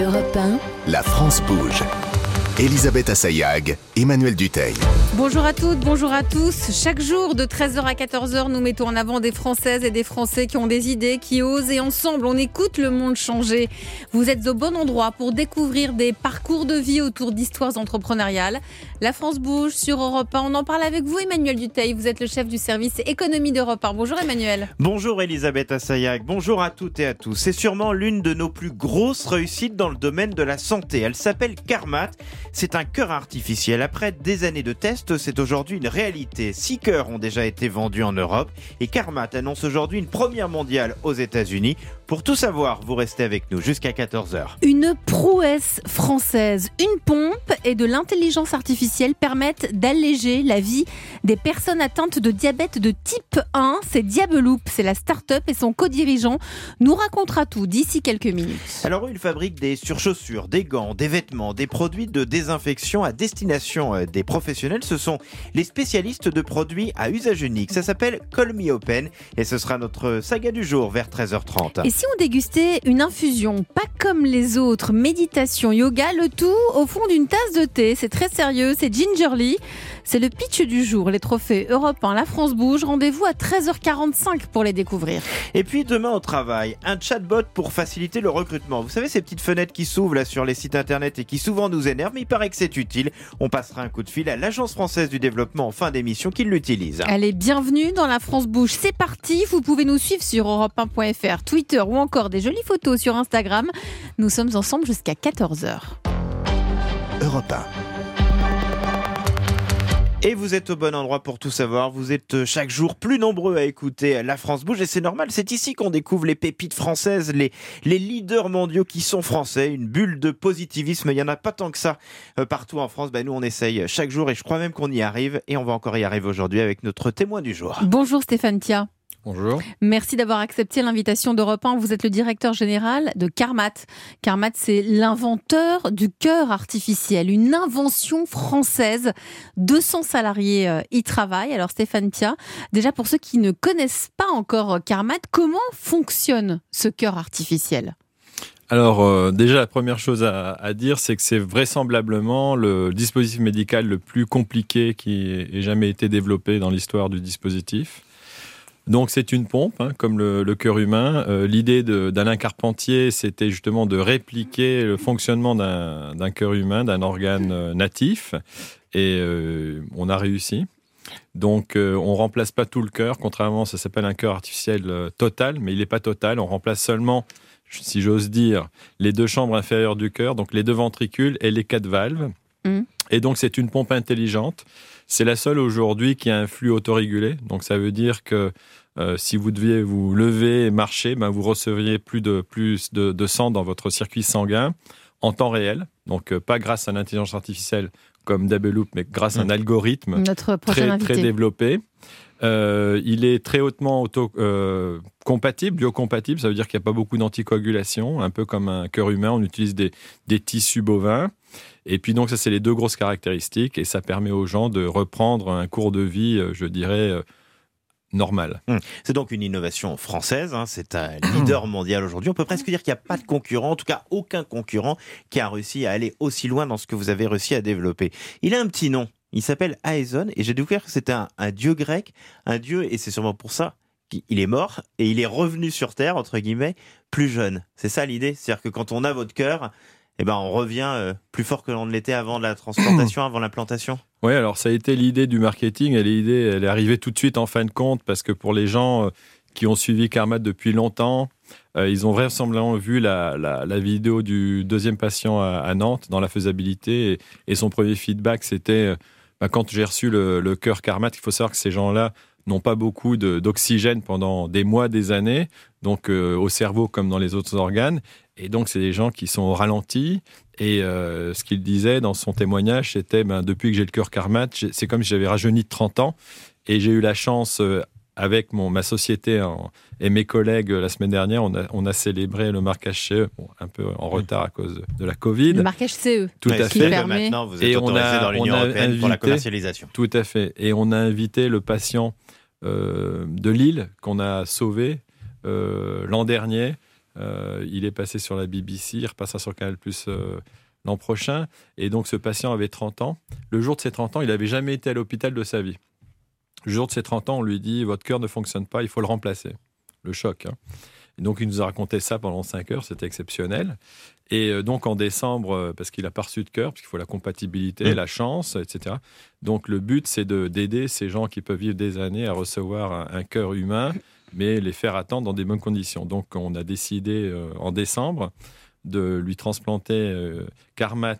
Europe 1, La France bouge. Elisabeth Assayag, Emmanuel Dutheil. Bonjour à toutes, bonjour à tous. Chaque jour de 13h à 14h, nous mettons en avant des Françaises et des Français qui ont des idées, qui osent, et ensemble, on écoute le monde changer. Vous êtes au bon endroit pour découvrir des parcours de vie autour d'histoires entrepreneuriales. La France bouge sur Europe 1. On en parle avec vous, Emmanuel Dutheil. Vous êtes le chef du service économie d'Europe 1. Bonjour Emmanuel. Bonjour Elisabeth Assayag, bonjour à toutes et à tous. C'est sûrement l'une de nos plus grosses réussites dans le domaine de la santé. Elle s'appelle Carmat. C'est un cœur artificiel. Après des années de tests, c'est aujourd'hui une réalité. 6 cœurs ont déjà été vendus en Europe et Carmat annonce aujourd'hui une première mondiale aux États-Unis. Pour tout savoir, vous restez avec nous jusqu'à 14h. Une prouesse française, une pompe et de l'intelligence artificielle permettent d'alléger la vie des personnes atteintes de diabète de type 1. C'est Diabeloop, c'est la start-up et son co-dirigeant nous racontera tout d'ici quelques minutes. Alors, il fabrique des surchaussures, des gants, des vêtements, des produits de désinfection à destination des professionnels. Ce sont les spécialistes de produits à usage unique. Ça s'appelle Call Me Open et ce sera notre saga du jour vers 13h30. Et si on dégustait une infusion, pas comme les autres, méditation, yoga, le tout au fond d'une tasse de thé. C'est très sérieux, c'est Gingerly. C'est le pitch du jour, les trophées Europe 1, La France bouge. Rendez-vous à 13h45 pour les découvrir. Et puis demain au travail, un chatbot pour faciliter le recrutement. Vous savez ces petites fenêtres qui s'ouvrent là sur les sites internet et qui souvent nous énervent, mais il paraît que c'est utile. On passera un coup de fil à l'Agence française du développement en fin d'émission qui l'utilise. Allez, bienvenue dans La France bouge. C'est parti, vous pouvez nous suivre sur europe1.fr, Twitter ou encore des jolies photos sur Instagram. Nous sommes ensemble jusqu'à 14h. Europe 1. Et vous êtes au bon endroit pour tout savoir. Vous êtes chaque jour plus nombreux à écouter La France bouge et c'est normal. C'est ici qu'on découvre les pépites françaises, les leaders mondiaux qui sont français. Une bulle de positivisme. Il n'y en a pas tant que ça partout en France. Nous, on essaye chaque jour et je crois même qu'on y arrive. Et on va encore y arriver aujourd'hui avec notre témoin du jour. Bonjour Stéphane Tia. Bonjour. Merci d'avoir accepté l'invitation d'Europe 1. Vous êtes le directeur général de Carmat. Carmat, c'est l'inventeur du cœur artificiel, une invention française. 200 salariés y travaillent. Alors Stéphane Tia, déjà pour ceux qui ne connaissent pas encore Carmat, comment fonctionne ce cœur artificiel ? Alors déjà la première chose à dire, c'est que c'est vraisemblablement le dispositif médical le plus compliqué qui ait jamais été développé dans l'histoire du dispositif. Donc c'est une pompe, comme le cœur humain. L'idée d'Alain Carpentier, c'était justement de répliquer le fonctionnement d'un cœur humain, d'un organe natif. Et on a réussi. Donc on remplace pas tout le cœur, contrairement, ça s'appelle un cœur artificiel total, mais il n'est pas total. On remplace seulement, si j'ose dire, les 2 chambres inférieures du cœur, donc les 2 ventricules et les 4 valves. Et donc c'est une pompe intelligente. C'est la seule aujourd'hui qui a un flux autorégulé. Donc ça veut dire que si vous deviez vous lever et marcher, vous recevriez plus de sang dans votre circuit sanguin en temps réel. Donc pas grâce à l'intelligence artificielle comme Diabeloop, mais grâce à un algorithme très développé. Il est très hautement compatible, biocompatible. Ça veut dire qu'il n'y a pas beaucoup d'anticoagulation, un peu comme un cœur humain. On utilise des tissus bovins. Et puis donc ça, c'est les 2 grosses caractéristiques. Et ça permet aux gens de reprendre un cours de vie, je dirais, normal. C'est donc une innovation française. C'est un leader mondial aujourd'hui. On peut presque dire qu'il n'y a pas de concurrent, en tout cas aucun concurrent qui a réussi à aller aussi loin dans ce que vous avez réussi à développer. Il a un petit nom. Il s'appelle Aeson et j'ai découvert que c'était un dieu grec, un dieu, et c'est sûrement pour ça qu'il est mort et il est revenu sur Terre, entre guillemets, plus jeune. C'est ça l'idée, c'est-à-dire que quand on a votre cœur, on revient plus fort que l'on ne l'était avant la transplantation, avant l'implantation. Oui, alors ça a été l'idée du marketing, et l'idée, elle est arrivée tout de suite en fin de compte, parce que pour les gens qui ont suivi Carmat depuis longtemps, ils ont vraisemblablement vu la vidéo du 2e patient à Nantes dans la faisabilité, et son premier feedback, c'était quand j'ai reçu le cœur Carmat. Il faut savoir que ces gens-là n'ont pas beaucoup d'oxygène pendant des mois, des années, donc au cerveau comme dans les autres organes. Et donc, c'est des gens qui sont au ralenti. Et ce qu'il disait dans son témoignage, c'était depuis que j'ai le cœur Carmat, c'est comme si j'avais rajeuni de 30 ans. Et j'ai eu la chance, avec ma société et mes collègues, la semaine dernière, on a célébré le marquage CE, un peu en retard à cause de la Covid. Le marquage CE. Tout à fait. Maintenant, vous êtes autorisé dans l'Union européenne pour la commercialisation. Tout à fait. Et on a invité le patient de Lille qu'on a sauvé l'an dernier Il est passé sur la BBC, il repassera sur Canal+ l'an prochain. Et donc, ce patient avait 30 ans. Le jour de ses 30 ans, il n'avait jamais été à l'hôpital de sa vie. Le jour de ses 30 ans, on lui dit « Votre cœur ne fonctionne pas, il faut le remplacer ». Le choc. Et donc, il nous a raconté ça pendant 5 heures, c'était exceptionnel. Et donc, en décembre, parce qu'il n'a pas reçu de cœur, parce qu'il faut la compatibilité, la chance, etc. Donc, le but, c'est d'aider ces gens qui peuvent vivre des années à recevoir un cœur humain, mais les faire attendre dans des bonnes conditions. Donc, on a décidé en décembre de lui transplanter Carmat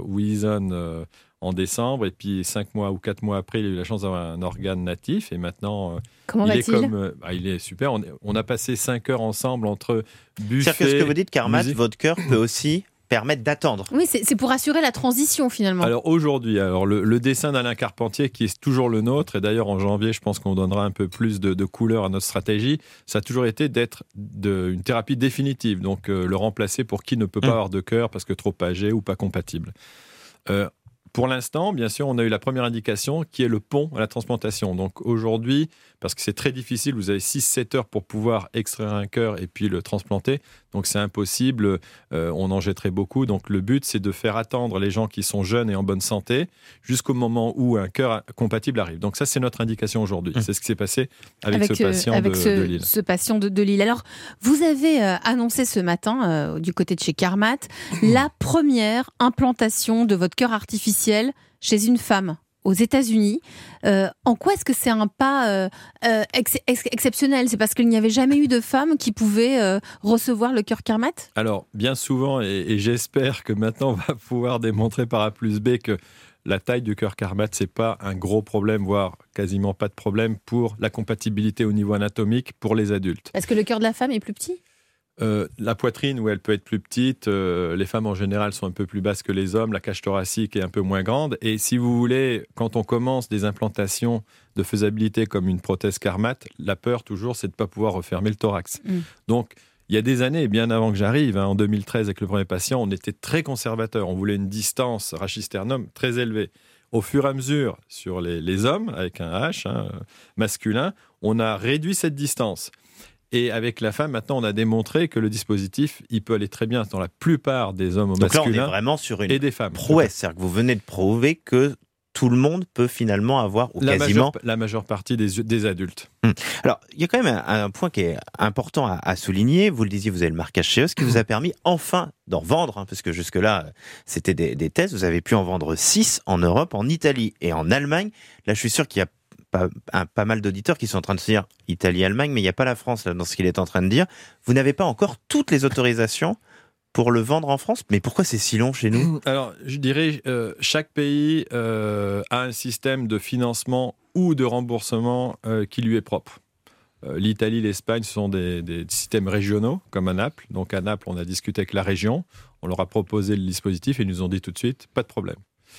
Wilson en décembre, et puis 5 mois ou 4 mois après, il a eu la chance d'avoir un organe natif, et maintenant, comment va-t-il ? Il est super. On a passé 5 heures ensemble entre buffet. C'est-à-dire que ce que vous dites, Carmat, votre cœur peut aussi permettre d'attendre. Oui, c'est pour assurer la transition finalement. Alors aujourd'hui, le dessin d'Alain Carpentier, qui est toujours le nôtre, et d'ailleurs en janvier, je pense qu'on donnera un peu plus de couleur à notre stratégie, ça a toujours été d'être une thérapie définitive, donc le remplacer pour qui ne peut pas avoir de cœur parce que trop âgé ou pas compatible. Pour l'instant, bien sûr, on a eu la première indication qui est le pont à la transplantation. Donc aujourd'hui, parce que c'est très difficile, vous avez 6-7 heures pour pouvoir extraire un cœur et puis le transplanter. Donc c'est impossible, on en jetterait beaucoup. Donc le but, c'est de faire attendre les gens qui sont jeunes et en bonne santé jusqu'au moment où un cœur compatible arrive. Donc ça, c'est notre indication aujourd'hui. C'est ce qui s'est passé avec ce patient de Lille. Ce patient de Lille. Alors, vous avez annoncé ce matin, du côté de chez Carmat, la première implantation de votre cœur artificiel chez une femme aux États-Unis. En quoi est-ce que c'est un pas exceptionnel ? C'est parce qu'il n'y avait jamais eu de femme qui pouvait recevoir le cœur Carmat ? Alors, bien souvent, et j'espère que maintenant on va pouvoir démontrer par A+B que la taille du cœur Carmat, c'est pas un gros problème, voire quasiment pas de problème pour la compatibilité au niveau anatomique pour les adultes. Est-ce que le cœur de la femme est plus petit ? La poitrine, où elle peut être plus petite, les femmes en général sont un peu plus basses que les hommes, la cage thoracique est un peu moins grande. Et si vous voulez, quand on commence des implantations de faisabilité comme une prothèse Carmat, la peur toujours, c'est de ne pas pouvoir refermer le thorax. Donc, il y a des années, bien avant que j'arrive, en 2013 avec le premier patient, on était très conservateur. On voulait une distance rachis-sternum très élevée. Au fur et à mesure, sur les hommes, avec un H, masculin, on a réduit cette distance. Et avec la femme, maintenant, on a démontré que le dispositif, il peut aller très bien dans la plupart des hommes masculins. Donc là, on est vraiment sur une et des femmes. Prouesse. C'est-à-dire que vous venez de prouver que tout le monde peut finalement avoir, ou quasiment... La majeure partie des adultes. Alors, il y a quand même un point qui est important à souligner. Vous le disiez, vous avez le marquage CE, qui vous a permis enfin d'en vendre, parce que jusque-là, c'était des tests. Vous avez pu en vendre 6 en Europe, en Italie et en Allemagne. Là, je suis sûr qu'il y a pas mal d'auditeurs qui sont en train de se dire Italie, Allemagne, mais il n'y a pas la France là, dans ce qu'il est en train de dire. Vous n'avez pas encore toutes les autorisations pour le vendre en France. Mais pourquoi c'est si long chez nous ? Alors, je dirais, chaque pays a un système de financement ou de remboursement qui lui est propre. L'Italie, l'Espagne, ce sont des systèmes régionaux, comme à Naples. Donc à Naples, on a discuté avec la région, on leur a proposé le dispositif et ils nous ont dit tout de suite, pas de problème.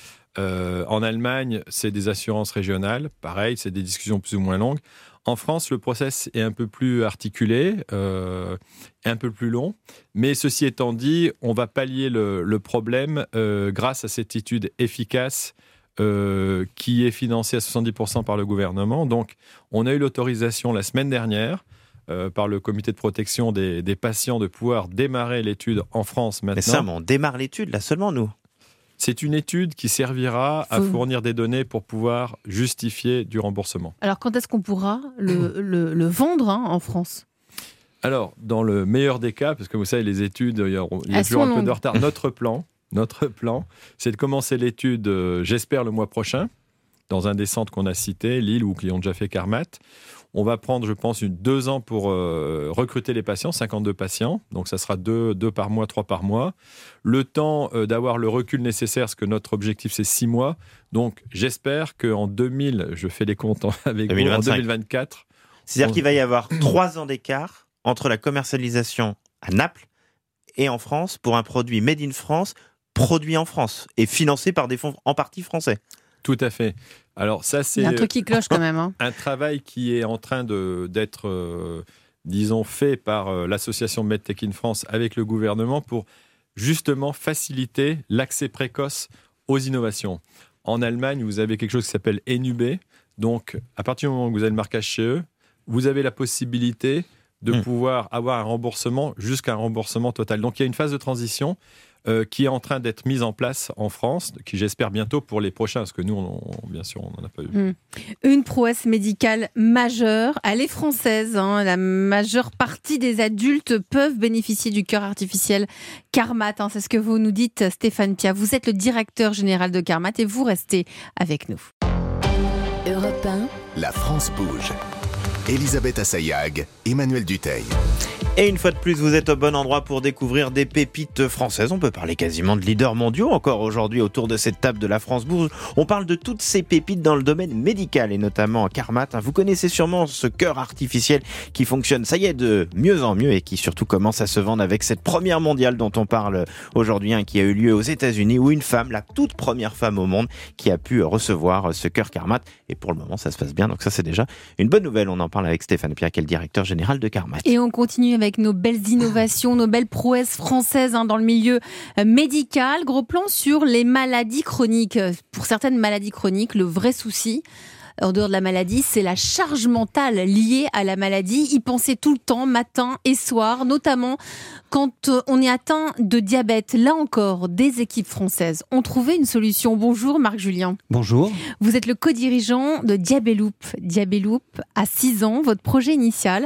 En Allemagne, c'est des assurances régionales. Pareil, c'est des discussions plus ou moins longues. En France, le process est un peu plus articulé, un peu plus long. Mais ceci étant dit, on va pallier le problème grâce à cette étude efficace qui est financée à 70% par le gouvernement. Donc, on a eu l'autorisation la semaine dernière par le comité de protection des patients de pouvoir démarrer l'étude en France maintenant. Mais ça, on démarre l'étude là seulement, nous. C'est une étude qui servira à fournir des données pour pouvoir justifier du remboursement. Alors, quand est-ce qu'on pourra le vendre en France ? Alors, dans le meilleur des cas, parce que vous savez, les études, il y a toujours un peu de retard. Notre plan, c'est de commencer l'étude, j'espère, le mois prochain, dans un des centres qu'on a cités, Lille, ou qui ont déjà fait Carmat. On va prendre, je pense, 2 ans pour recruter les patients, 52 patients. Donc, ça sera 2 par mois, 3 par mois. Le temps d'avoir le recul nécessaire, parce que notre objectif, c'est 6 mois. Donc, j'espère qu'en 2000, je fais les comptes avec 2025. Vous, en 2024... C'est-à-dire qu'il va y avoir 3 ans d'écart entre la commercialisation à Naples et en France pour un produit made in France, produit en France et financé par des fonds en partie français. Tout à fait. Alors ça, c'est un truc qui cloche quand même. Un travail qui est en train d'être, disons, fait par l'association MedTech in France avec le gouvernement pour justement faciliter l'accès précoce aux innovations. En Allemagne, vous avez quelque chose qui s'appelle ENUB. Donc, à partir du moment où vous avez le marquage CE, vous avez la possibilité de pouvoir avoir un remboursement jusqu'à un remboursement total. Donc il y a une phase de transition qui est en train d'être mise en place en France, qui j'espère bientôt pour les prochains, parce que nous, bien sûr, on n'en a pas eu. Une prouesse médicale majeure. Elle est française. La majeure partie des adultes peuvent bénéficier du cœur artificiel Carmat. C'est ce que vous nous dites, Stéphane Piat. Vous êtes le directeur général de Carmat et vous restez avec nous. Europe 1. La France bouge. Elisabeth Assayag, Emmanuel Duteil. Et une fois de plus, vous êtes au bon endroit pour découvrir des pépites françaises. On peut parler quasiment de leaders mondiaux encore aujourd'hui autour de cette table de la France Bouge. On parle de toutes ces pépites dans le domaine médical et notamment Carmat. Vous connaissez sûrement ce cœur artificiel qui fonctionne, ça y est, de mieux en mieux et qui surtout commence à se vendre avec cette première mondiale dont on parle aujourd'hui, qui a eu lieu aux États-Unis, où une femme, la toute première femme au monde, qui a pu recevoir ce cœur Carmat. Et pour le moment, ça se passe bien. Donc ça, c'est déjà une bonne nouvelle. On en parle avec Stéphane Piat, qui est le directeur général de Carmat. Et on continue avec nos belles innovations, nos belles prouesses françaises dans le milieu médical. Gros plan sur les maladies chroniques. Pour certaines maladies chroniques, le vrai souci, en dehors de la maladie, c'est la charge mentale liée à la maladie. Y penser tout le temps, matin et soir, notamment quand on est atteint de diabète. Là encore, des équipes françaises ont trouvé une solution. Bonjour Marc Julien. Bonjour. Vous êtes le co-dirigeant de Diabeloop. Diabeloop a 6 ans. Votre projet initial,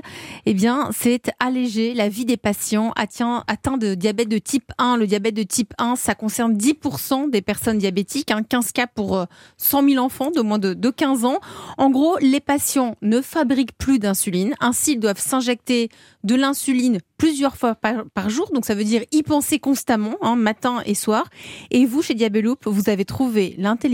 c'est alléger la vie des patients atteints de diabète de type 1. Le diabète de type 1, ça concerne 10% des personnes diabétiques, 15 cas pour 100 000 enfants de moins de 15 ans. En gros, les patients ne fabriquent plus d'insuline. Ainsi, ils doivent s'injecter de l'insuline plusieurs fois par jour. Donc, ça veut dire y penser constamment, matin et soir. Et vous, chez Diabeloop, vous avez trouvé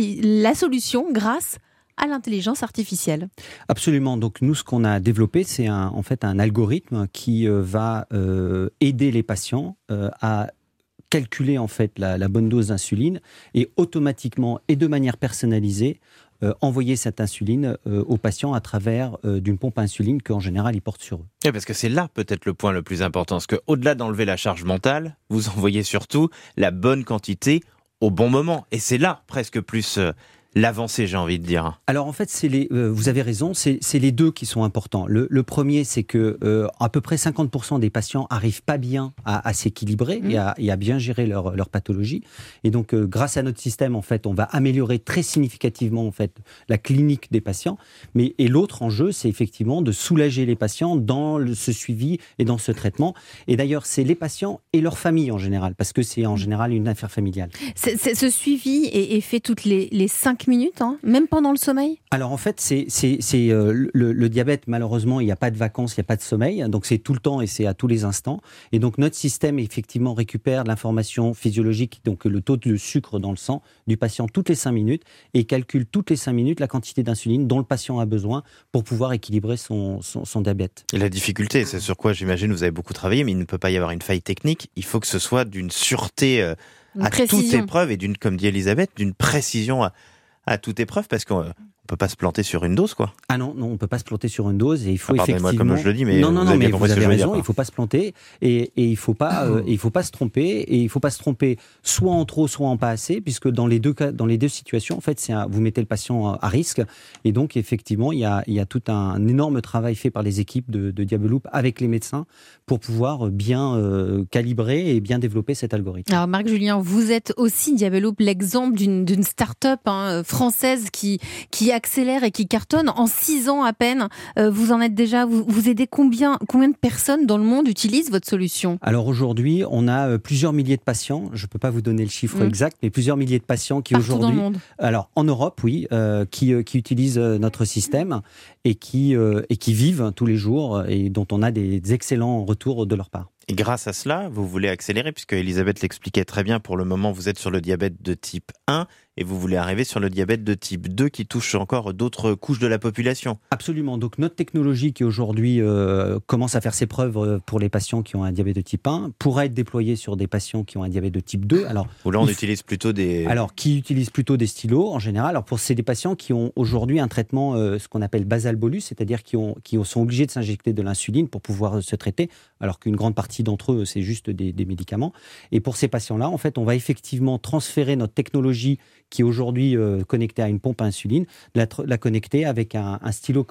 la solution grâce à l'intelligence artificielle. Absolument. Donc, nous, ce qu'on a développé, c'est un algorithme qui va aider les patients à calculer la bonne dose d'insuline et automatiquement et de manière personnalisée envoyer cette insuline aux patients à travers d'une pompe à insuline qu'en général, ils portent sur eux. Et parce que c'est là peut-être le point le plus important, parce qu'au-delà d'enlever la charge mentale, vous envoyez surtout la bonne quantité au bon moment. Et c'est là presque plus l'avancée, j'ai envie de dire. Alors en fait, vous avez raison, c'est les deux qui sont importants. Le premier, c'est que à peu près 50% des patients arrivent pas bien à s'équilibrer et à bien gérer leur pathologie. Et donc, grâce à notre système, en fait, on va améliorer très significativement la clinique des patients. Et l'autre enjeu, c'est effectivement de soulager les patients dans ce suivi et dans ce traitement. Et d'ailleurs, c'est les patients et leur famille en général, parce que c'est en général une affaire familiale. Ce suivi est fait toutes les 5 minutes, même pendant le sommeil? Alors en fait, c'est le diabète, malheureusement, il n'y a pas de vacances, il n'y a pas de sommeil, donc c'est tout le temps et c'est à tous les instants. Et donc notre système, effectivement, récupère l'information physiologique, donc le taux de sucre dans le sang du patient toutes les 5 minutes et calcule toutes les 5 minutes la quantité d'insuline dont le patient a besoin pour pouvoir équilibrer son diabète. Et la difficulté, c'est sur quoi j'imagine vous avez beaucoup travaillé, mais il ne peut pas y avoir une faille technique, il faut que ce soit d'une sûreté à toute épreuve et comme dit Elisabeth, d'une précision à toute épreuve, parce qu'on ne peut pas se planter sur une dose, quoi. Ah non, on ne peut pas se planter sur une dose et il faut effectivement... Pardonnez-moi comme je le dis, mais non, mais vous avez raison, il ne faut pas se planter et il ne faut pas se tromper et il ne faut pas se tromper soit en trop, soit en pas assez, puisque dans les deux situations, en fait, vous mettez le patient à risque et donc effectivement, il y a tout un énorme travail fait par les équipes de Diabeloop avec les médecins pour pouvoir bien calibrer et bien développer cet algorithme. Alors Marc Julien, vous êtes aussi Diabeloop l'exemple d'une start-up française qui accélère et qui cartonne en 6 ans à peine. Vous en êtes déjà, vous aidez combien de personnes dans le monde utilisent votre solution? Alors aujourd'hui, on a plusieurs milliers de patients. Je ne peux pas vous donner le chiffre exact, mais plusieurs milliers de patients qui aujourd'hui... Partout dans le monde. Alors en Europe, oui, qui utilisent notre système et qui vivent tous les jours et dont on a des excellents retours de leur part. Et grâce à cela, vous voulez accélérer, puisque Elisabeth l'expliquait très bien, pour le moment, vous êtes sur le diabète de type 1 et vous voulez arriver sur le diabète de type 2 qui touche encore d'autres couches de la population. Absolument. Donc notre technologie qui aujourd'hui commence à faire ses preuves pour les patients qui ont un diabète de type 1 pourra être déployée sur des patients qui ont un diabète de type 2. Alors, là, on utilise plutôt des... Alors, qui utilisent plutôt des stylos en général. Alors, c'est des patients qui ont aujourd'hui un traitement, ce qu'on appelle basal bolus, c'est-à-dire qui sont obligés de s'injecter de l'insuline pour pouvoir se traiter, alors qu'une grande partie partie d'entre eux, c'est juste des médicaments. Et pour ces patients-là, en fait, on va effectivement transférer notre technologie qui est aujourd'hui connectée à une pompe à insuline, la connecter avec un stylo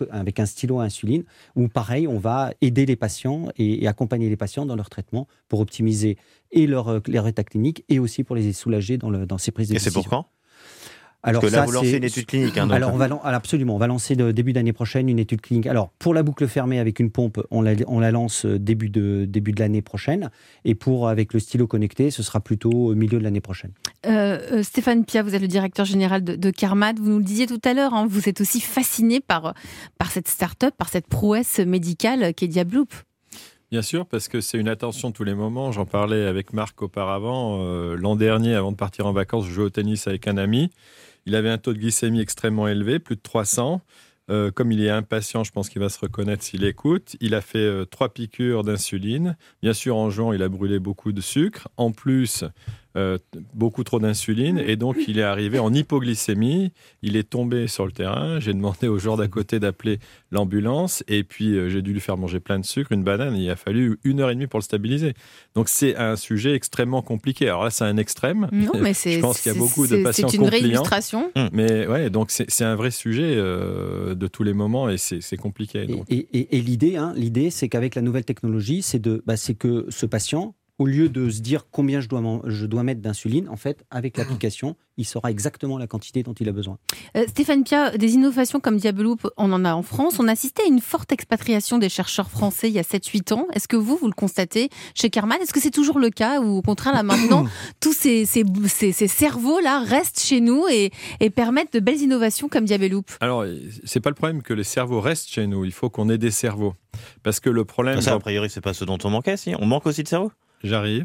à insuline, où pareil, on va aider les patients et accompagner les patients dans leur traitement pour optimiser et leur état clinique et aussi pour les soulager dans ces prises de décision. Et c'est pour quand ? Alors parce que là, vous lancez une étude clinique. Alors, absolument, on va lancer début d'année prochaine une étude clinique. Alors, pour la boucle fermée avec une pompe, on la lance début de l'année prochaine. Et avec le stylo connecté, ce sera plutôt au milieu de l'année prochaine. Stéphane Piat, vous êtes le directeur général de Carmat. Vous nous le disiez tout à l'heure, vous êtes aussi fasciné par cette start-up, par cette prouesse médicale qu'est Diabloop. Bien sûr, parce que c'est une attention tous les moments. J'en parlais avec Marc auparavant. L'an dernier, avant de partir en vacances, je jouais au tennis avec un ami. Il avait un taux de glycémie extrêmement élevé, plus de 300. Comme il est impatient, je pense qu'il va se reconnaître s'il écoute. Il a fait 3 piqûres d'insuline. Bien sûr, en jouant, il a brûlé beaucoup de sucre. En plus, beaucoup trop d'insuline. Et donc, il est arrivé en hypoglycémie. Il est tombé sur le terrain. J'ai demandé au joueur d'à côté d'appeler l'ambulance. Et puis, j'ai dû lui faire manger plein de sucre, une banane. Il a fallu 1h30 pour le stabiliser. Donc, c'est un sujet extrêmement compliqué. Alors là, c'est un extrême. Non, mais je pense qu'il y a beaucoup de patients c'est une vraie illustration. Mais ouais, donc c'est un vrai sujet de tous les moments et c'est compliqué. Donc. Et l'idée, c'est qu'avec la nouvelle technologie, c'est que ce patient, au lieu de se dire combien je dois mettre d'insuline, en fait, avec l'application, il saura exactement la quantité dont il a besoin. Stéphane Piat, des innovations comme Diabloop, on en a en France. On a assisté à une forte expatriation des chercheurs français il y a 7-8 ans. Est-ce que vous le constatez chez Carmat ? Est-ce que c'est toujours le cas ou au contraire, là maintenant, tous ces cerveaux-là restent chez nous et permettent de belles innovations comme Diabloop ? Alors, c'est pas le problème que les cerveaux restent chez nous. Il faut qu'on ait des cerveaux. Parce que le problème... Ça, a priori, c'est pas ce dont on manquait, si. On manque aussi de cerveau ? J'arrive.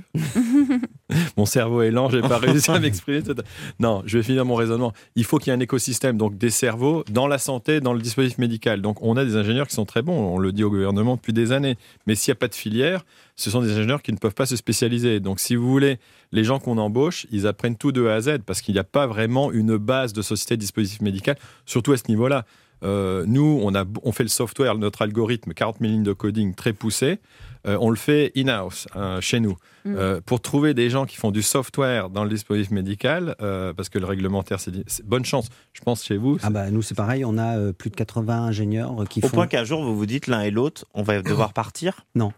Mon cerveau est lent, j'ai pas réussi à m'exprimer. Non, je vais finir mon raisonnement. Il faut qu'il y ait un écosystème, donc des cerveaux dans la santé, dans le dispositif médical. Donc on a des ingénieurs qui sont très bons, on le dit au gouvernement depuis des années. Mais s'il n'y a pas de filière, ce sont des ingénieurs qui ne peuvent pas se spécialiser. Donc si vous voulez, les gens qu'on embauche, ils apprennent tout de A à Z parce qu'il n'y a pas vraiment une base de société de dispositif médical, surtout à ce niveau-là. Nous, on fait le software, notre algorithme, 40 000 lignes de coding très poussé. On le fait in-house, chez nous. Pour trouver des gens qui font du software dans le dispositif médical, parce que le réglementaire, c'est bonne chance. Je pense chez vous. Nous, c'est pareil, on a plus de 80 ingénieurs qui font... Au point qu'un jour, vous vous dites l'un et l'autre, on va devoir partir ? Non,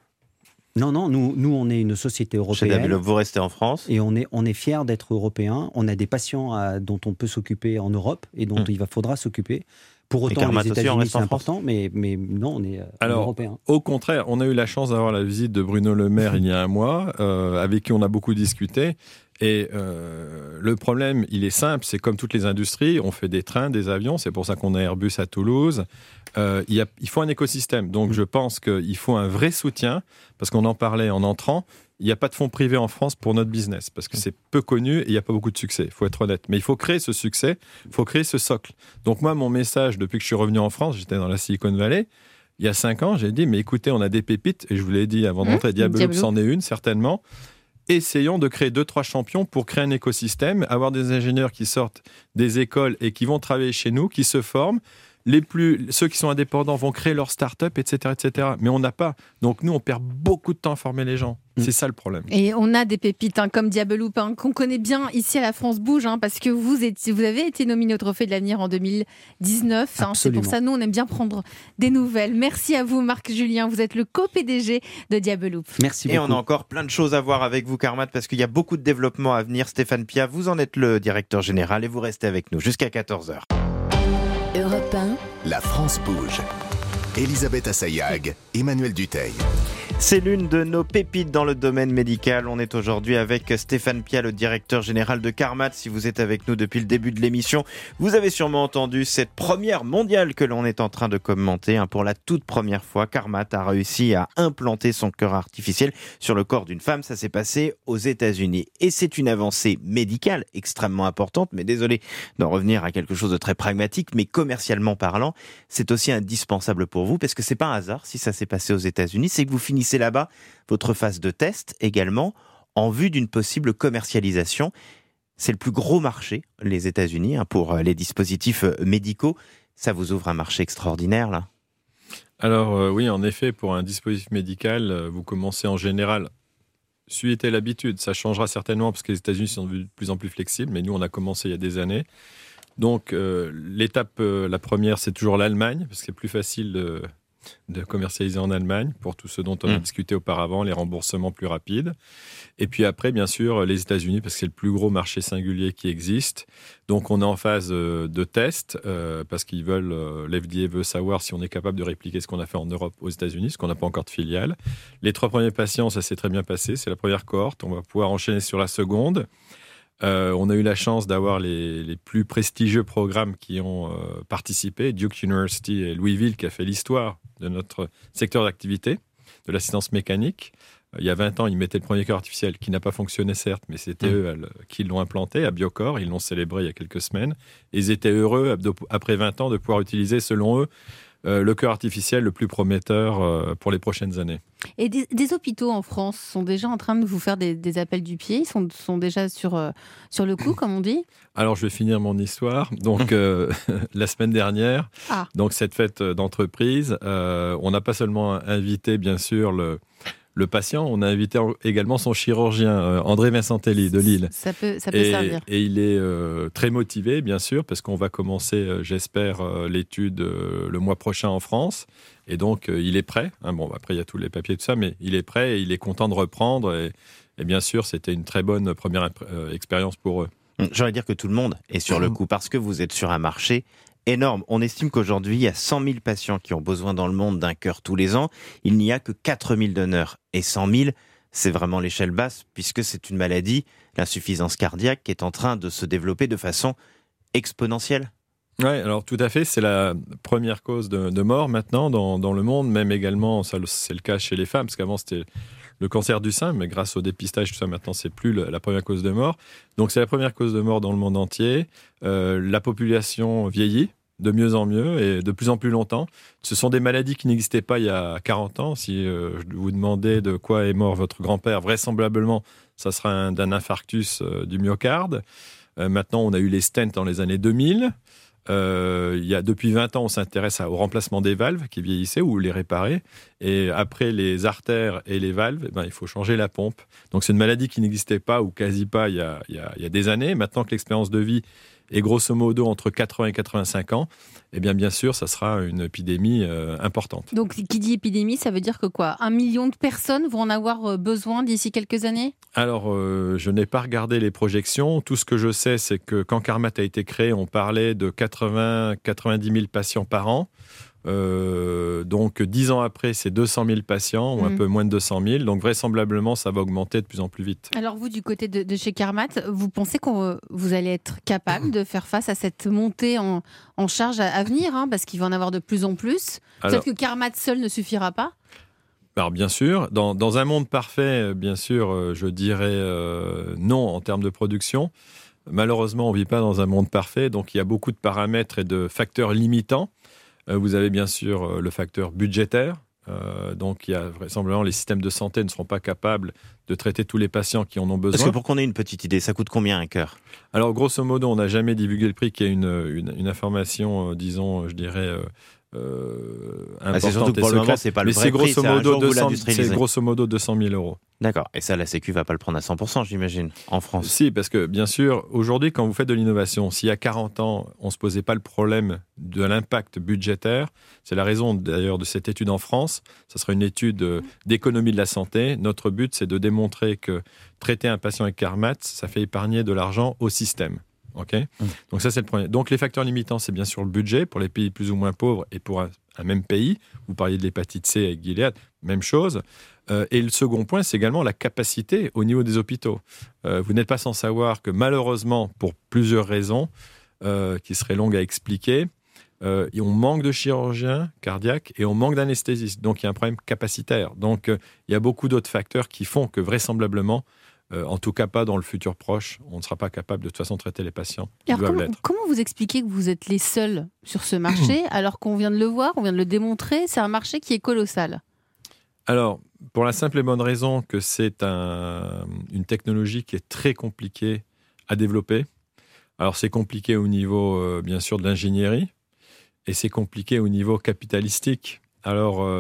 nous, on est une société européenne. Chez Diabloop, vous restez en France. Et on est fiers d'être européens. On a des patients dont on peut s'occuper en Europe et dont il faudra s'occuper. Pour autant, les États-Unis, c'est important, mais non, on est européen. Au contraire, on a eu la chance d'avoir la visite de Bruno Le Maire il y a un mois, avec qui on a beaucoup discuté. Et le problème, il est simple, c'est comme toutes les industries, on fait des trains, des avions, c'est pour ça qu'on a Airbus à Toulouse. Il faut un écosystème, donc je pense qu'il faut un vrai soutien, parce qu'on en parlait en entrant. Il n'y a pas de fonds privés en France pour notre business, parce que c'est peu connu et il n'y a pas beaucoup de succès, il faut être honnête. Mais il faut créer ce succès, il faut créer ce socle. Donc moi, mon message, depuis que je suis revenu en France, j'étais dans la Silicon Valley, il y a 5 ans, j'ai dit, mais écoutez, on a des pépites, et je vous l'ai dit avant d'entrer, Diabloop c'en est une, certainement. Essayons de créer 2-3 champions pour créer un écosystème, avoir des ingénieurs qui sortent des écoles et qui vont travailler chez nous, qui se forment. Ceux qui sont indépendants vont créer leur start-up, etc., etc. Mais on n'a pas. Donc nous, on perd beaucoup de temps à former les gens. C'est ça le problème. Et on a des pépites comme Diabloop, qu'on connaît bien ici à la France Bouge, parce que vous avez été nominé au Trophée de l'Avenir en 2019. C'est pour ça, nous, on aime bien prendre des nouvelles. Merci à vous, Marc Julien. Vous êtes le co-PDG de Diabloop. Merci beaucoup. Et on a encore plein de choses à voir avec vous, Carmat, parce qu'il y a beaucoup de développement à venir. Stéphane Piat, vous en êtes le directeur général et vous restez avec nous jusqu'à 14h. Europe 1, la France bouge. Elisabeth Assayag, Emmanuel Dutheil. C'est l'une de nos pépites dans le domaine médical. On est aujourd'hui avec Stéphane Piat, le directeur général de Carmat. Si vous êtes avec nous depuis le début de l'émission, vous avez sûrement entendu cette première mondiale que l'on est en train de commenter. Pour la toute première fois, Carmat a réussi à implanter son cœur artificiel sur le corps d'une femme. Ça s'est passé aux États-Unis. Et c'est une avancée médicale extrêmement importante. Mais désolé d'en revenir à quelque chose de très pragmatique, mais commercialement parlant, c'est aussi indispensable pour vous, parce que c'est pas un hasard si ça s'est passé aux États-Unis. C'est que vous finissez là-bas votre phase de test également en vue d'une possible commercialisation. C'est le plus gros marché, les États-Unis, pour les dispositifs médicaux. Ça vous ouvre un marché extraordinaire, là ? Alors oui, en effet, pour un dispositif médical, vous commencez en général suivez l'habitude. Ça changera certainement parce que les États-Unis sont devenus de plus en plus flexibles, mais nous, on a commencé il y a des années. Donc, l'étape, la première, c'est toujours l'Allemagne, parce que c'est plus facile de commercialiser en Allemagne, pour tout ce dont on a discuté auparavant, les remboursements plus rapides. Et puis après, bien sûr, les États-Unis, parce que c'est le plus gros marché singulier qui existe. Donc, on est en phase de test, parce qu'ils veulent, l'FDA veut savoir si on est capable de répliquer ce qu'on a fait en Europe aux États-Unis, parce qu'on n'a pas encore de filiale. Les 3 premiers patients, ça s'est très bien passé. C'est la première cohorte. On va pouvoir enchaîner sur la seconde. On a eu la chance d'avoir les plus prestigieux programmes qui ont participé. Duke University et Louisville, qui a fait l'histoire de notre secteur d'activité, de l'assistance mécanique. Il y a 20 ans, ils mettaient le premier cœur artificiel, qui n'a pas fonctionné certes, mais c'était eux qui l'ont implanté à Biocor. Ils l'ont célébré il y a quelques semaines. Et ils étaient heureux, après 20 ans, de pouvoir utiliser, selon eux, le cœur artificiel le plus prometteur pour les prochaines années. Et des hôpitaux en France sont déjà en train de vous faire des appels du pied. Ils sont déjà sur le coup, comme on dit. Alors, je vais finir mon histoire. Donc, la semaine dernière, donc cette fête d'entreprise, on n'a pas seulement invité, bien sûr, le patient, on a invité également son chirurgien, André Vincentelli de Lille. Ça peut servir. Et il est très motivé, bien sûr, parce qu'on va commencer, j'espère, l'étude le mois prochain en France. Et donc, il est prêt. Bon, après, il y a tous les papiers, tout ça, mais il est prêt et il est content de reprendre. Et bien sûr, c'était une très bonne première expérience pour eux. J'aurais dire que tout le monde est sur le coup, parce que vous êtes sur un marché énorme. On estime qu'aujourd'hui, il y a 100 000 patients qui ont besoin dans le monde d'un cœur tous les ans. Il n'y a que 4 000 donneurs. Et 100 000, c'est vraiment l'échelle basse, puisque c'est une maladie, l'insuffisance cardiaque, qui est en train de se développer de façon exponentielle. Oui, alors tout à fait. C'est la première cause de mort maintenant dans le monde, même également, ça, c'est le cas chez les femmes, parce qu'avant, c'était le cancer du sein, mais grâce au dépistage, tout ça, maintenant, c'est plus la première cause de mort. Donc, c'est la première cause de mort dans le monde entier. La population vieillit de mieux en mieux et de plus en plus longtemps. Ce sont des maladies qui n'existaient pas il y a 40 ans. Si je vous demandais de quoi est mort votre grand-père, vraisemblablement, ça sera d'un infarctus du myocarde. Maintenant, on a eu les stents dans les années 2000. Depuis 20 ans, on s'intéresse au remplacement des valves qui vieillissaient ou les réparer. Et après les artères et les valves, il faut changer la pompe. Donc c'est une maladie qui n'existait pas ou quasi pas il y a des années. Maintenant que l'expérience de vie est grosso modo entre 80 et 85 ans, bien sûr, ça sera une épidémie importante. Donc qui dit épidémie, ça veut dire que quoi ? 1 million de personnes vont en avoir besoin d'ici quelques années ? Alors, je n'ai pas regardé les projections. Tout ce que je sais, c'est que quand Carmat a été créé, on parlait de 90 000 patients par an. Donc, 10 ans après, c'est 200 000 patients, ou un peu moins de 200 000. Donc, vraisemblablement, ça va augmenter de plus en plus vite. Alors, vous, du côté de chez Carmat, vous pensez que vous allez être capable de faire face à cette montée en charge à venir, parce qu'il va en avoir de plus en plus ? Peut-être que Carmat seul ne suffira pas ? Alors bien sûr, dans un monde parfait, bien sûr, je dirais non en termes de production. Malheureusement, on ne vit pas dans un monde parfait, donc il y a beaucoup de paramètres et de facteurs limitants. Vous avez bien sûr le facteur budgétaire. Donc il y a vraisemblablement les systèmes de santé ne seront pas capables de traiter tous les patients qui en ont besoin. Parce que pour qu'on ait une petite idée, ça coûte combien un cœur ? Alors grosso modo, on n'a jamais divulgué le prix, qui est une information, disons, je dirais... c'est surtout que pour le moment, c'est pas le vrai prix, c'est grosso modo 200 000 euros. D'accord. Et ça, la Sécu va pas le prendre à 100%, j'imagine, en France. Si, parce que bien sûr, aujourd'hui, quand vous faites de l'innovation, s'il y a 40 ans, on se posait pas le problème de l'impact budgétaire, c'est la raison d'ailleurs de cette étude en France. Ça sera une étude d'économie de la santé. Notre but, c'est de démontrer que traiter un patient avec Carmat, ça fait épargner de l'argent au système. Okay. Donc ça, c'est le premier. Donc les facteurs limitants, c'est bien sûr le budget pour les pays plus ou moins pauvres et pour un même pays. Vous parliez de l'hépatite C avec Gilead, même chose. Et le second point, c'est également la capacité au niveau des hôpitaux. Vous n'êtes pas sans savoir que malheureusement, pour plusieurs raisons qui seraient longues à expliquer, on manque de chirurgiens cardiaques et on manque d'anesthésistes. Donc il y a un problème capacitaire. Donc il y a beaucoup d'autres facteurs qui font que vraisemblablement, en tout cas pas dans le futur proche, on ne sera pas capable de toute façon traiter les patients qui doivent l'être. Comment vous expliquez que vous êtes les seuls sur ce marché alors qu'on vient de le voir, on vient de le démontrer, c'est un marché qui est colossal ? Alors, pour la simple et bonne raison que c'est une technologie qui est très compliquée à développer. Alors c'est compliqué au niveau bien sûr de l'ingénierie et c'est compliqué au niveau capitalistique. Alors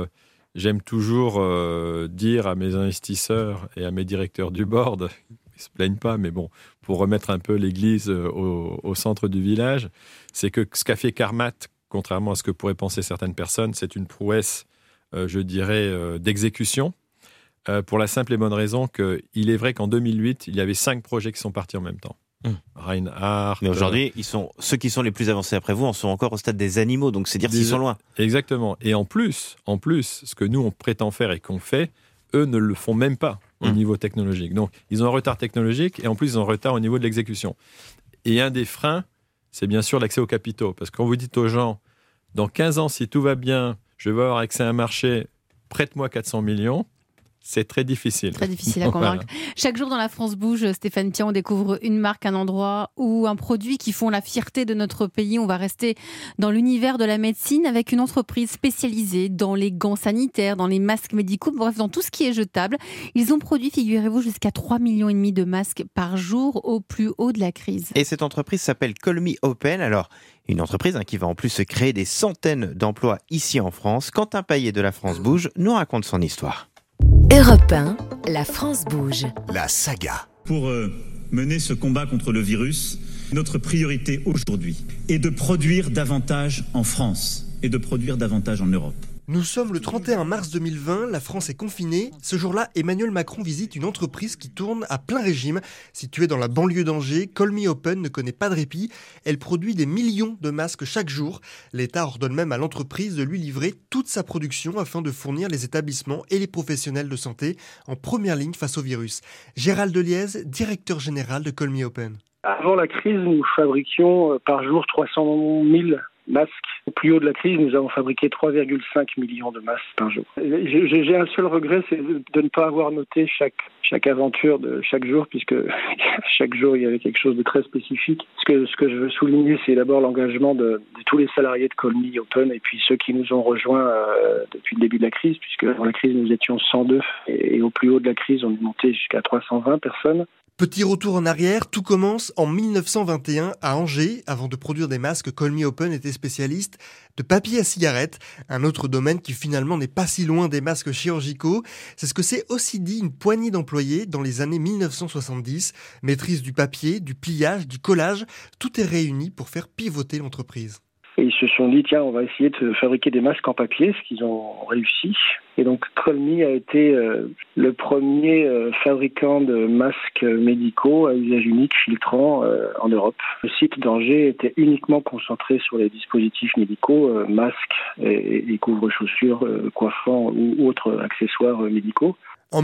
j'aime toujours dire à mes investisseurs et à mes directeurs du board, ils ne se plaignent pas, mais bon, pour remettre un peu l'église au centre du village, c'est que ce qu'a fait Carmat, contrairement à ce que pourraient penser certaines personnes, c'est une prouesse, je dirais, d'exécution, pour la simple et bonne raison qu'il est vrai qu'en 2008, il y avait 5 projets qui sont partis en même temps. Reinhardt. Mais aujourd'hui, ceux qui sont les plus avancés après vous en sont encore au stade des animaux, donc c'est dire s'ils sont loin. Exactement. Et en plus, ce que nous on prétend faire et qu'on fait, eux ne le font même pas au niveau technologique. Donc ils ont un retard technologique et en plus ils ont un retard au niveau de l'exécution. Et un des freins, c'est bien sûr l'accès aux capitaux. Parce que quand vous dites aux gens, dans 15 ans, si tout va bien, je vais avoir accès à un marché, prête-moi 400 millions. C'est très difficile. Très difficile à convaincre. Voilà. Chaque jour dans La France bouge, Stéphane Piat, on découvre une marque, un endroit ou un produit qui font la fierté de notre pays. On va rester dans l'univers de la médecine avec une entreprise spécialisée dans les gants sanitaires, dans les masques médicaux, bref, dans tout ce qui est jetable. Ils ont produit, figurez-vous, jusqu'à 3,5 millions de masques par jour au plus haut de la crise. Et cette entreprise s'appelle Call Me Open. Alors, une entreprise qui va en plus créer des centaines d'emplois ici en France. Quentin Payet de La France bouge nous raconte son histoire. Europe 1, La France bouge. La saga. Pour mener ce combat contre le virus, notre priorité aujourd'hui est de produire davantage en France et de produire davantage en Europe. Nous sommes le 31 mars 2020, la France est confinée. Ce jour-là, Emmanuel Macron visite une entreprise qui tourne à plein régime. Située dans la banlieue d'Angers, Call Me Open ne connaît pas de répit. Elle produit des millions de masques chaque jour. L'État ordonne même à l'entreprise de lui livrer toute sa production afin de fournir les établissements et les professionnels de santé en première ligne face au virus. Gérald Deliez, directeur général de Call Me Open. Avant la crise, nous fabriquions par jour 300 000 masques. Au plus haut de la crise, nous avons fabriqué 3,5 millions de masques par jour. J'ai un seul regret, c'est de ne pas avoir noté chaque aventure de chaque jour, puisque chaque jour, il y avait quelque chose de très spécifique. Ce que je veux souligner, c'est d'abord l'engagement de tous les salariés de Call Me Open et puis ceux qui nous ont rejoints depuis le début de la crise, puisque avant la crise, nous étions 102 et au plus haut de la crise, on est monté jusqu'à 320 personnes. Petit retour en arrière, tout commence en 1921 à Angers. Avant de produire des masques, Call Me Open était spécialiste de papier à cigarette, un autre domaine qui finalement n'est pas si loin des masques chirurgicaux. C'est ce que s'est aussi dit une poignée d'employés dans les années 1970. Maîtrise du papier, du pliage, du collage, tout est réuni pour faire pivoter l'entreprise. Et ils se sont dit, tiens, on va essayer de fabriquer des masques en papier, ce qu'ils ont réussi. Et donc, Call Me a été le premier fabricant de masques médicaux à usage unique filtrant en Europe. Le site d'Angers était uniquement concentré sur les dispositifs médicaux, masques et couvre-chaussures, coiffants ou autres accessoires médicaux. En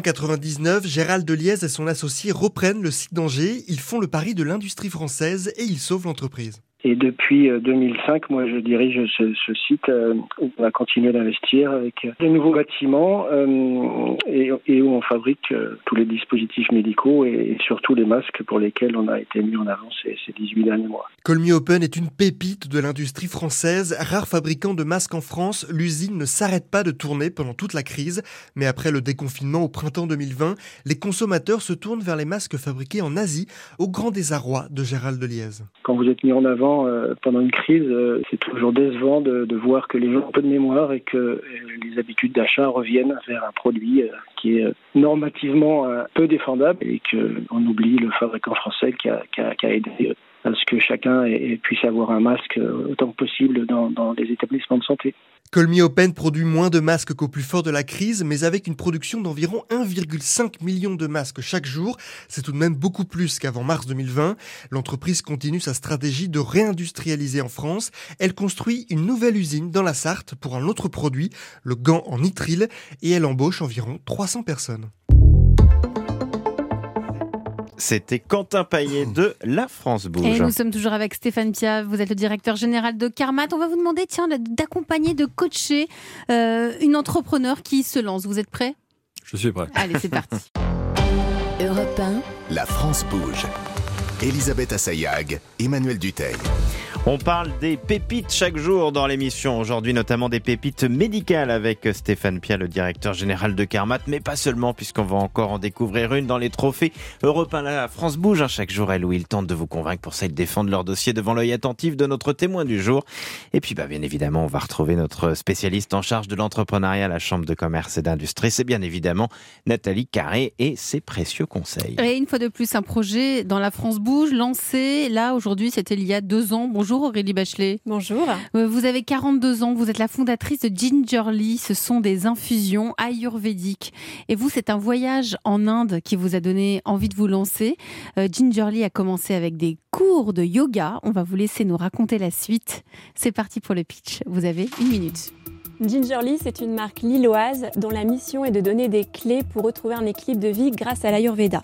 1999, Gérald Deliez et son associé reprennent le site d'Angers. Ils font le pari de l'industrie française et ils sauvent l'entreprise. Et depuis 2005, moi, je dirige ce site où on va continuer d'investir avec de nouveaux bâtiments et où on fabrique tous les dispositifs médicaux et surtout les masques pour lesquels on a été mis en avant ces 18 derniers mois. Call Me Open est une pépite de l'industrie française. Rare fabricant de masques en France, l'usine ne s'arrête pas de tourner pendant toute la crise. Mais après le déconfinement au printemps 2020, les consommateurs se tournent vers les masques fabriqués en Asie, au grand désarroi de Gérald Deliez. Quand vous êtes mis en avant pendant une crise, c'est toujours décevant de voir que les gens ont peu de mémoire et que les habitudes d'achat reviennent vers un produit qui est normativement peu défendable et qu'on oublie le fabricant français qui a aidé à ce que chacun puisse avoir un masque autant que possible dans les établissements de santé. Call Me Open produit moins de masques qu'au plus fort de la crise, mais avec une production d'environ 1,5 million de masques chaque jour. C'est tout de même beaucoup plus qu'avant mars 2020. L'entreprise continue sa stratégie de réindustrialiser en France. Elle construit une nouvelle usine dans la Sarthe pour un autre produit, le gant en nitrile, et elle embauche environ 300 personnes. C'était Quentin Payet de La France bouge. Et nous sommes toujours avec Stéphane Piat, vous êtes le directeur général de Carmat. On va vous demander d'accompagner, de coacher une entrepreneur qui se lance. Vous êtes prêts ? Je suis prêt. Allez, c'est parti. Europe 1. La France bouge. Elisabeth Assayag, Emmanuel Dutheil. On parle des pépites chaque jour dans l'émission. Aujourd'hui, notamment des pépites médicales avec Stéphane Pia, le directeur général de Carmat. Mais pas seulement, puisqu'on va encore en découvrir une dans les trophées Europe 1. La France bouge chaque jour. Elle ou il tente de vous convaincre pour ça. Ils défendent leur dossier devant l'œil attentif de notre témoin du jour. Et puis, bien évidemment, on va retrouver notre spécialiste en charge de l'entrepreneuriat à la Chambre de commerce et d'industrie. C'est bien évidemment Nathalie Carré et ses précieux conseils. Et une fois de plus, un projet dans la France bouge, lancé. Là, aujourd'hui, c'était il y a 2 ans. Bonjour Aurélie Bachelet. Bonjour. Vous avez 42 ans, vous êtes la fondatrice de Gingerly. Ce sont des infusions ayurvédiques. Et vous, c'est un voyage en Inde qui vous a donné envie de vous lancer. Gingerly a commencé avec des cours de yoga. On va vous laisser nous raconter la suite. C'est parti pour le pitch. Vous avez 1 minute. Gingerly, c'est une marque lilloise dont la mission est de donner des clés pour retrouver un équilibre de vie grâce à l'Ayurveda.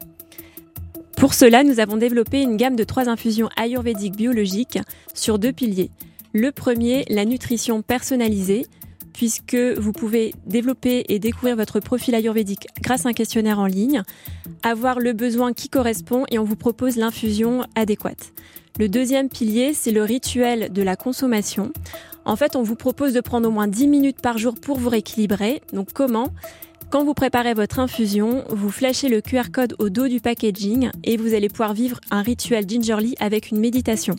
Pour cela, nous avons développé une gamme de 3 infusions ayurvédiques biologiques sur 2 piliers. Le premier, la nutrition personnalisée, puisque vous pouvez développer et découvrir votre profil ayurvédique grâce à un questionnaire en ligne, avoir le besoin qui correspond et on vous propose l'infusion adéquate. Le deuxième pilier, c'est le rituel de la consommation. En fait, on vous propose de prendre au moins 10 minutes par jour pour vous rééquilibrer. Donc comment ? Quand vous préparez votre infusion, vous flashez le QR code au dos du packaging et vous allez pouvoir vivre un rituel Gingerly avec une méditation.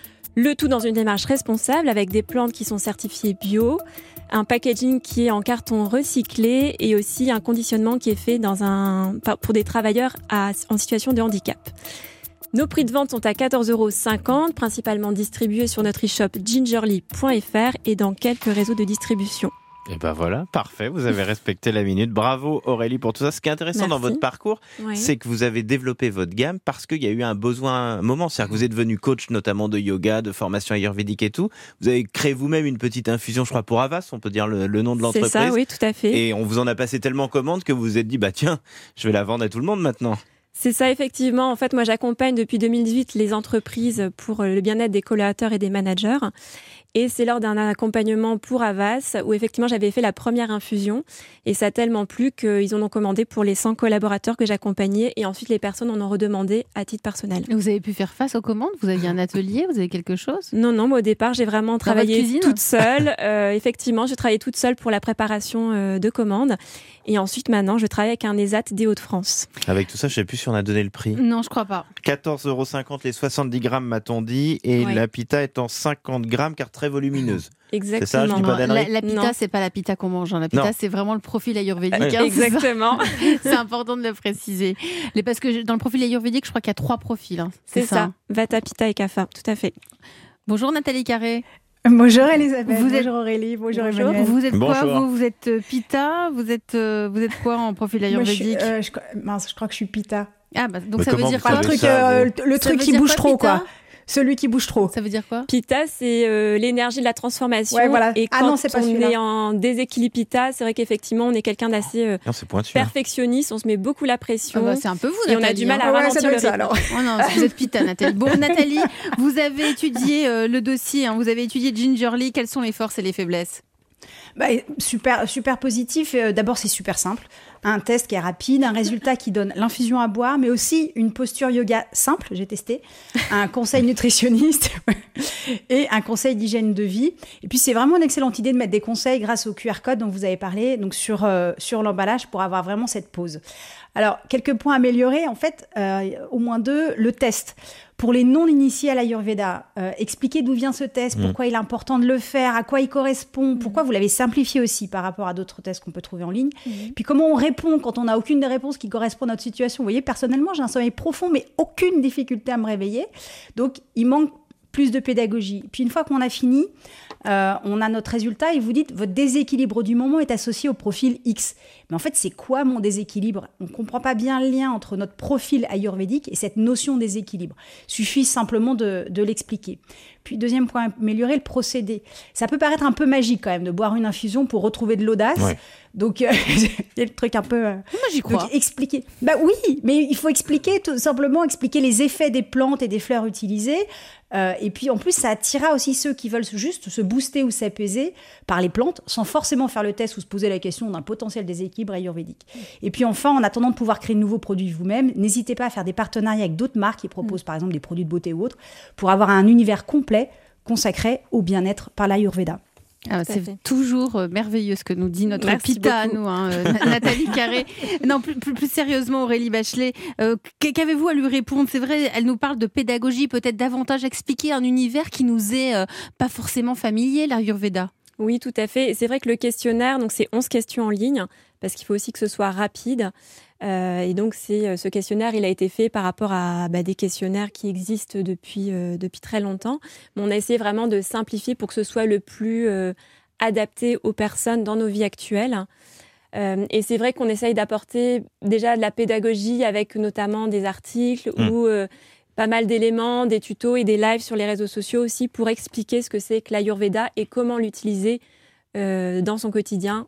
Le tout dans une démarche responsable avec des plantes qui sont certifiées bio, un packaging qui est en carton recyclé et aussi un conditionnement qui est fait pour des travailleurs en situation de handicap. Nos prix de vente sont à 14,50 €, principalement distribués sur notre e-shop gingerly.fr et dans quelques réseaux de distribution. Et ben voilà, parfait, vous avez respecté la minute. Bravo Aurélie pour tout ça. Ce qui est intéressant dans votre parcours, c'est que vous avez développé votre gamme parce qu'il y a eu un besoin, un moment. C'est-à-dire que vous êtes devenu coach notamment de yoga, de formation ayurvédique et tout. Vous avez créé vous-même une petite infusion, je crois, pour Havas, on peut dire le nom de l'entreprise. C'est ça, oui, tout à fait. Et on vous en a passé tellement commande que vous vous êtes dit, bah tiens, je vais la vendre à tout le monde maintenant. C'est ça, effectivement. En fait, moi, j'accompagne depuis 2018 les entreprises pour le bien-être des collaborateurs et des managers. Et c'est lors d'un accompagnement pour Havas où effectivement j'avais fait la première infusion et ça a tellement plu qu'ils en ont commandé pour les 100 collaborateurs que j'accompagnais et ensuite les personnes en ont redemandé à titre personnel. Vous avez pu faire face aux commandes ? Vous aviez un atelier ? Vous avez quelque chose ? Non, moi au départ j'ai vraiment travaillé toute seule. Effectivement, je travaillais toute seule pour la préparation de commandes et ensuite maintenant je travaille avec un ESAT des Hauts-de-France. Avec tout ça, je ne sais plus si on a donné le prix. Non, je crois pas. 14,50 € les 70 grammes m'a-t-on dit et la pita est en 50 grammes car très volumineuse. Exactement. C'est ça, je dis pas d'ânerie. La pita, c'est pas la pita qu'on mange. La pita, c'est vraiment le profil ayurvédique. Exactement. C'est important de le préciser. Parce que dans le profil ayurvédique, je crois qu'il y a 3 profils. C'est ça. Vata, Pitta et Kapha, tout à fait. Bonjour Nathalie Carré. Bonjour Elisabeth, bonjour Aurélie, bonjour Emmanuel. Vous êtes quoi vous êtes Pitta, vous êtes quoi en profil ayurvédique? Je crois que je suis Pitta. Ah bah donc ça veut dire quoi? Le truc qui bouge trop quoi. Celui qui bouge trop. Ça veut dire quoi? Pitta, c'est l'énergie de la transformation. Ouais, voilà. Et quand on est en déséquilibre Pitta, c'est vrai qu'effectivement, on est quelqu'un d'assez perfectionniste. On se met beaucoup la pression. Ah bah, c'est un peu vous, Nathalie. Et on a du mal à ralentir le rythme. Oh non, vous êtes Pitta, Nathalie. Bon, Nathalie, vous avez étudié le dossier. Vous avez étudié Gingerly. Quelles sont les forces et les faiblesses? Super positif. D'abord, c'est super simple. Un test qui est rapide, un résultat qui donne l'infusion à boire, mais aussi une posture yoga simple, j'ai testé, un conseil nutritionniste et un conseil d'hygiène de vie. Et puis, c'est vraiment une excellente idée de mettre des conseils grâce au QR code dont vous avez parlé, donc sur l'emballage pour avoir vraiment cette pause. Alors, quelques points améliorés, en fait, au moins 2, le test. Pour les non-initiés à l'Ayurveda, expliquer d'où vient ce test, pourquoi il est important de le faire, à quoi il correspond, pourquoi vous l'avez simplifié aussi par rapport à d'autres tests qu'on peut trouver en ligne. Puis comment on répond quand on n'a aucune des réponses qui correspondent à notre situation. Vous voyez, personnellement, j'ai un sommeil profond, mais aucune difficulté à me réveiller. Donc, il manque plus de pédagogie. Puis une fois qu'on a fini, on a notre résultat et vous dites votre déséquilibre du moment est associé au profil X. Mais en fait, c'est quoi mon déséquilibre? On ne comprend pas bien le lien entre notre profil ayurvédique et cette notion de déséquilibre. Il suffit simplement de l'expliquer. Puis deuxième point amélioré, le procédé. Ça peut paraître un peu magique quand même de boire une infusion pour retrouver de l'audace. Ouais. Donc, il y a le truc un peu... Moi, j'y crois. Donc, expliquer. Bah oui, mais il faut expliquer, tout simplement expliquer les effets des plantes et des fleurs utilisées. Et puis, en plus, ça attirera aussi ceux qui veulent juste se booster ou s'apaiser par les plantes, sans forcément faire le test ou se poser la question d'un potentiel déséquilibre ayurvédique. Et puis, enfin, en attendant de pouvoir créer de nouveaux produits vous-même, n'hésitez pas à faire des partenariats avec d'autres marques qui proposent, par exemple, des produits de beauté ou autres, pour avoir un univers complet, consacrée au bien-être par l'Ayurveda. C'est toujours merveilleux ce que nous dit notre Pita à nous, Nathalie Carré. Non, plus sérieusement, Aurélie Bachelet, qu'avez-vous à lui répondre ? C'est vrai, elle nous parle de pédagogie, peut-être davantage expliquer un univers qui nous est pas forcément familier, l'Ayurveda. Oui, tout à fait. C'est vrai que le questionnaire, donc c'est 11 questions en ligne, parce qu'il faut aussi que ce soit rapide. Et donc, ce questionnaire, il a été fait par rapport à des questionnaires qui existent depuis très longtemps. Mais on a essayé vraiment de simplifier pour que ce soit le plus adapté aux personnes dans nos vies actuelles. Et c'est vrai qu'on essaye d'apporter déjà de la pédagogie avec notamment des articles ou pas mal d'éléments, des tutos et des lives sur les réseaux sociaux aussi pour expliquer ce que c'est que l'Ayurveda et comment l'utiliser dans son quotidien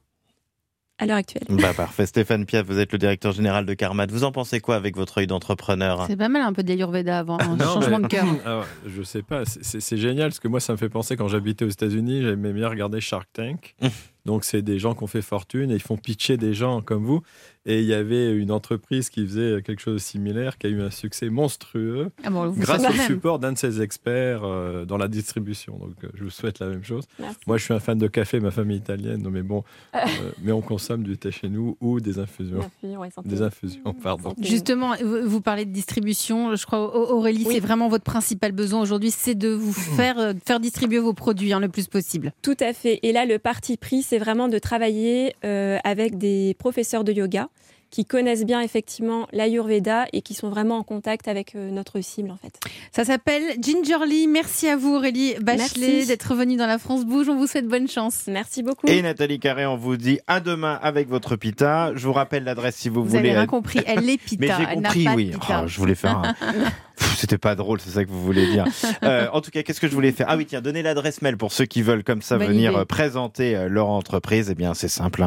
à l'heure actuelle. Parfait. Stéphane Piaf, vous êtes le directeur général de Carmat. Vous en pensez quoi avec votre œil d'entrepreneur ? C'est pas mal un peu d'Ayurveda avant un changement de cœur. Alors, je sais pas, c'est génial parce que moi ça me fait penser quand j'habitais aux États-Unis, j'aimais bien regarder Shark Tank. Donc c'est des gens qui ont fait fortune et ils font pitcher des gens comme vous. Et il y avait une entreprise qui faisait quelque chose de similaire, qui a eu un succès monstrueux grâce au support d'un de ses experts dans la distribution. Donc je vous souhaite la même chose. Merci. Moi je suis un fan de café, ma famille est italienne, mais bon, mais on consomme du thé chez nous ou des infusions. Des infusions, pardon. Justement, vous parlez de distribution, je crois Aurélie, c'est vraiment votre principal besoin aujourd'hui, c'est de vous faire distribuer vos produits le plus possible. Tout à fait. Et là, le parti pris, c'est vraiment de travailler avec des professeurs de yoga qui connaissent bien effectivement l'Ayurveda et qui sont vraiment en contact avec notre cible en fait. Ça s'appelle Gingerly. Merci à vous Aurélie Bachelet d'être venue dans La France Bouge. On vous souhaite bonne chance. Merci beaucoup. Et Nathalie Carré, on vous dit à demain avec votre pita. Je vous rappelle l'adresse si vous voulez. Vous avez rien compris, elle est pita. Mais j'ai compris, oui. Je voulais faire un... C'était pas drôle, c'est ça que vous voulez dire. En tout cas, qu'est-ce que je voulais faire ? Ah oui, tiens, donner l'adresse mail pour ceux qui veulent comme ça venir présenter leur entreprise. Eh bien, c'est simple,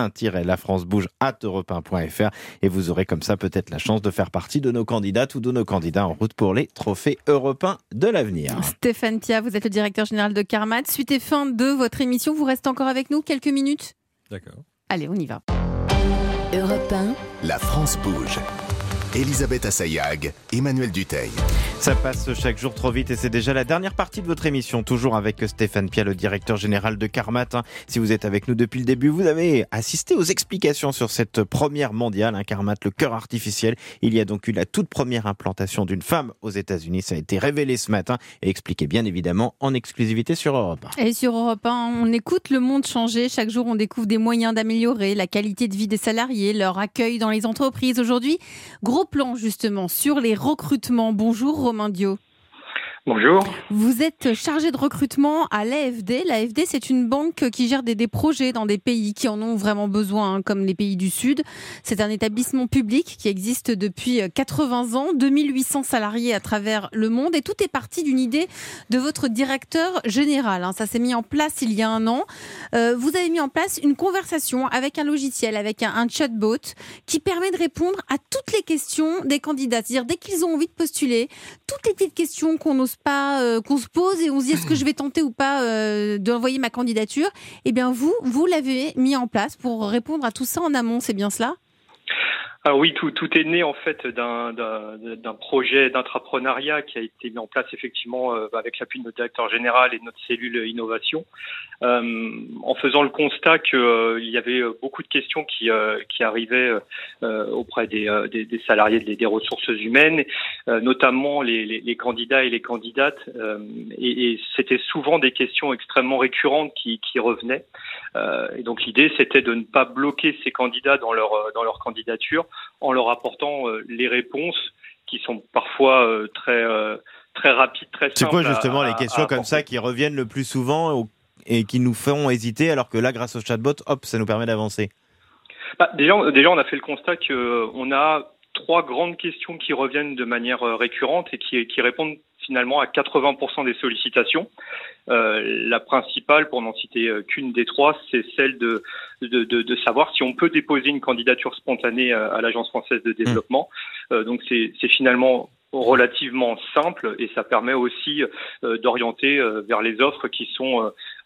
e1-lafrancebouge@europe1.fr et vous aurez comme ça peut-être la chance de faire partie de nos candidates ou de nos candidats en route pour les trophées européens de l'avenir. Stéphane Piaf, vous êtes le directeur général de Carmat. Suite et fin de votre émission, vous restez encore avec nous quelques minutes ? D'accord. Allez, on y va. Europe 1. La France bouge. Elisabeth Assayag, Emmanuel Dutheil. Ça passe chaque jour trop vite et c'est déjà la dernière partie de votre émission, toujours avec Stéphane Piaf, le directeur général de Carmat. Si vous êtes avec nous depuis le début, vous avez assisté aux explications sur cette première mondiale, Carmat, le cœur artificiel. Il y a donc eu la toute première implantation d'une femme aux États-Unis. Ça a été révélé ce matin et expliqué bien évidemment en exclusivité sur Europe 1. Et sur Europe 1, on écoute le monde changer. Chaque jour, on découvre des moyens d'améliorer la qualité de vie des salariés, leur accueil dans les entreprises. Aujourd'hui, gros plan justement sur les recrutements. Bonjour Romain Dio. Bonjour. Vous êtes chargé de recrutement à l'AFD. L'AFD, c'est une banque qui gère des projets dans des pays qui en ont vraiment besoin, comme les pays du Sud. C'est un établissement public qui existe depuis 80 ans, 2800 salariés à travers le monde. Et tout est parti d'une idée de votre directeur général. Ça s'est mis en place il y a un an. Vous avez mis en place une conversation avec un logiciel, avec un chatbot qui permet de répondre à toutes les questions des candidats. C'est-à-dire, dès qu'ils ont envie de postuler, toutes les petites questions qu'on se pose et on se dit est-ce que je vais tenter ou pas d'envoyer ma candidature, eh bien vous l'avez mis en place pour répondre à tout ça en amont, c'est bien cela ? Ah oui, tout est né en fait d'un projet d'entrepreneuriat qui a été mis en place effectivement avec l'appui de notre directeur général et de notre cellule innovation, en faisant le constat qu'il y avait beaucoup de questions qui arrivaient auprès des salariés des ressources humaines, notamment les candidats et les candidates, et c'était souvent des questions extrêmement récurrentes qui revenaient. Et donc l'idée c'était de ne pas bloquer ces candidats dans leur candidature en leur apportant les réponses qui sont parfois très rapides, très simples. C'est quoi justement les questions comme ça qui reviennent le plus souvent et qui nous font hésiter alors que là, grâce au chatbot, hop, ça nous permet d'avancer? Déjà, on a fait le constat qu'on a 3 grandes questions qui reviennent de manière récurrente et qui répondent finalement à 80% des sollicitations. La principale, pour n'en citer qu'une des 3, c'est celle de savoir si on peut déposer une candidature spontanée à l'Agence française de développement. Donc c'est finalement relativement simple et ça permet aussi d'orienter vers les offres qui sont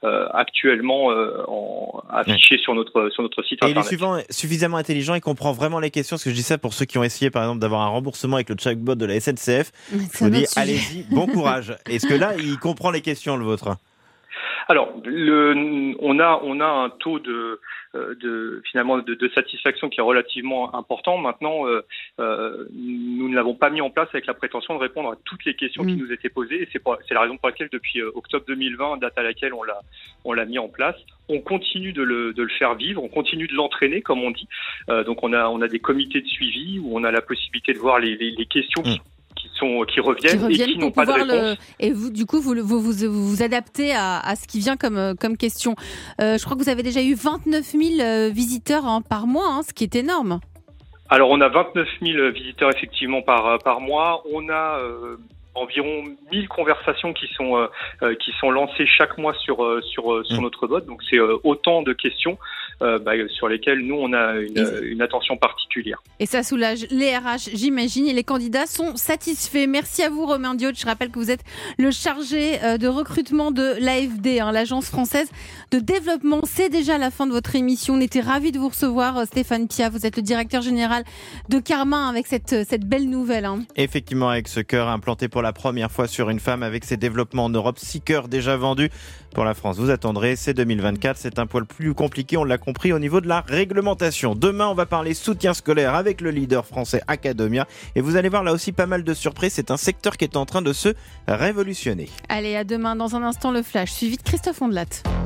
actuellement affiché sur notre site et internet. Il est suffisamment intelligent et comprend vraiment les questions. Parce que je dis ça pour ceux qui ont essayé, par exemple, d'avoir un remboursement avec le chatbot de la SNCF. Je vous dis, allez-y, bon courage. Est-ce que là, il comprend les questions, le vôtre ? Alors, on a un taux de satisfaction qui est relativement important. Maintenant, nous ne l'avons pas mis en place avec la prétention de répondre à toutes les questions qui nous étaient posées. Et c'est la raison pour laquelle, depuis octobre 2020, date à laquelle on l'a mis en place, on continue de le faire vivre, on continue de l'entraîner, comme on dit. Donc, on a des comités de suivi où on a la possibilité de voir les questions qui reviennent et qui n'ont pas de réponse. Et vous, du coup, vous adaptez à ce qui vient comme question. Je crois que vous avez déjà eu 29 000 visiteurs par mois, ce qui est énorme. Alors, on a 29 000 visiteurs effectivement par mois. On a environ 1000 conversations qui sont lancées chaque mois sur notre bot. Donc, c'est autant de questions sur lesquelles nous, on a une attention particulière. Et ça soulage les RH, j'imagine, et les candidats sont satisfaits. Merci à vous, Romain Diot. Je rappelle que vous êtes le chargé de recrutement de l'AFD, l'Agence française de développement. C'est déjà la fin de votre émission. On était ravis de vous recevoir, Stéphane Piat. Vous êtes le directeur général de Carmin avec cette belle nouvelle. Effectivement, avec ce cœur implanté pour la première fois sur une femme, avec ses développements en Europe, 6 cœurs déjà vendus pour la France. Vous attendrez, c'est 2024, c'est un poil plus compliqué, on l'a compris, au niveau de la réglementation. Demain, on va parler soutien scolaire avec le leader français Academia. Et vous allez voir là aussi pas mal de surprises, c'est un secteur qui est en train de se révolutionner. Allez, à demain. Dans un instant, le Flash, suivi de Christophe Ondelat.